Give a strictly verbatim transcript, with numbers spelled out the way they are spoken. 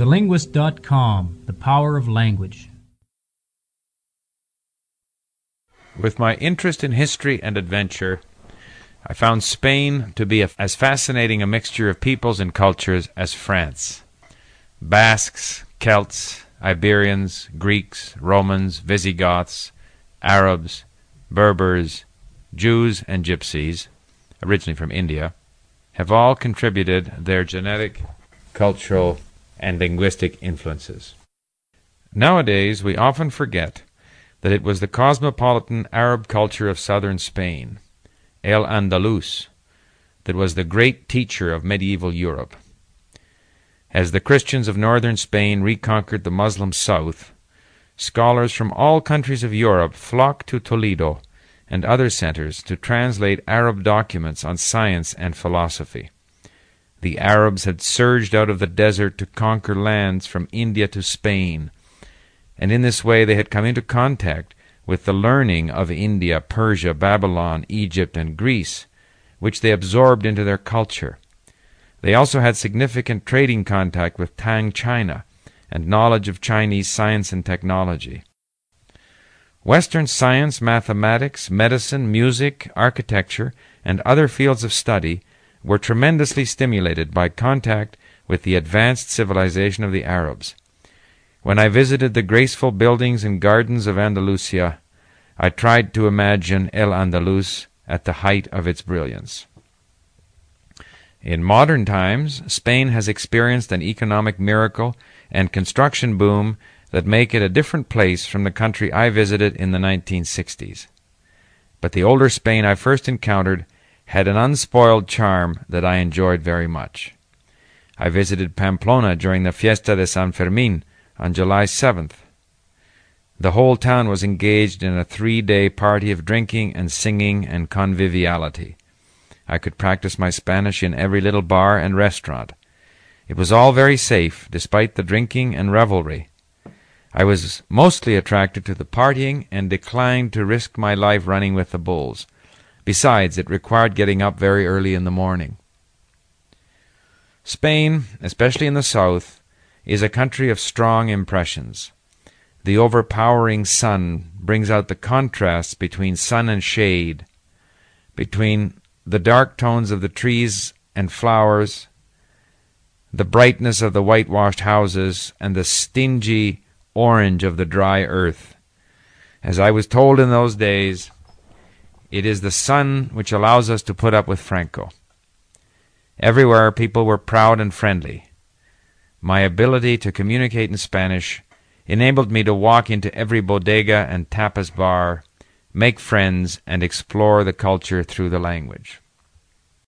the linguist dot com, the power of language. With my interest in history and adventure, I found Spain to be a, as fascinating a mixture of peoples and cultures as France. Basques, Celts, Iberians, Greeks, Romans, Visigoths, Arabs, Berbers, Jews, and Gypsies, originally from India, have all contributed their genetic, cultural, and linguistic influences. Nowadays, we often forget that it was the cosmopolitan Arab culture of southern Spain, El Andalus, that was the great teacher of medieval Europe. As the Christians of northern Spain reconquered the Muslim south, scholars from all countries of Europe flocked to Toledo and other centers to translate Arab documents on science and philosophy. The Arabs had surged out of the desert to conquer lands from India to Spain, and in this way they had come into contact with the learning of India, Persia, Babylon, Egypt, and Greece, which they absorbed into their culture. They also had significant trading contact with Tang China and knowledge of Chinese science and technology. Western science, mathematics, medicine, music, architecture, and other fields of study were tremendously stimulated by contact with the advanced civilization of the Arabs. When I visited the graceful buildings and gardens of Andalusia, I tried to imagine El Andalus at the height of its brilliance. In modern times, Spain has experienced an economic miracle and construction boom that make it a different place from the country I visited in the nineteen sixties. But the older Spain I first encountered had an unspoiled charm that I enjoyed very much. I visited Pamplona during the Fiesta de San Fermín on July seventh. The whole town was engaged in a three-day party of drinking and singing and conviviality. I could practice my Spanish in every little bar and restaurant. It was all very safe, despite the drinking and revelry. I was mostly attracted to the partying and declined to risk my life running with the bulls. Besides, it required getting up very early in the morning. Spain, especially in the south, is a country of strong impressions. The overpowering sun brings out the contrasts between sun and shade, between the dark tones of the trees and flowers, the brightness of the whitewashed houses, and the stingy orange of the dry earth. As I was told in those days, it is the sun which allows us to put up with Franco. Everywhere people were proud and friendly. My ability to communicate in Spanish enabled me to walk into every bodega and tapas bar, make friends, and explore the culture through the language.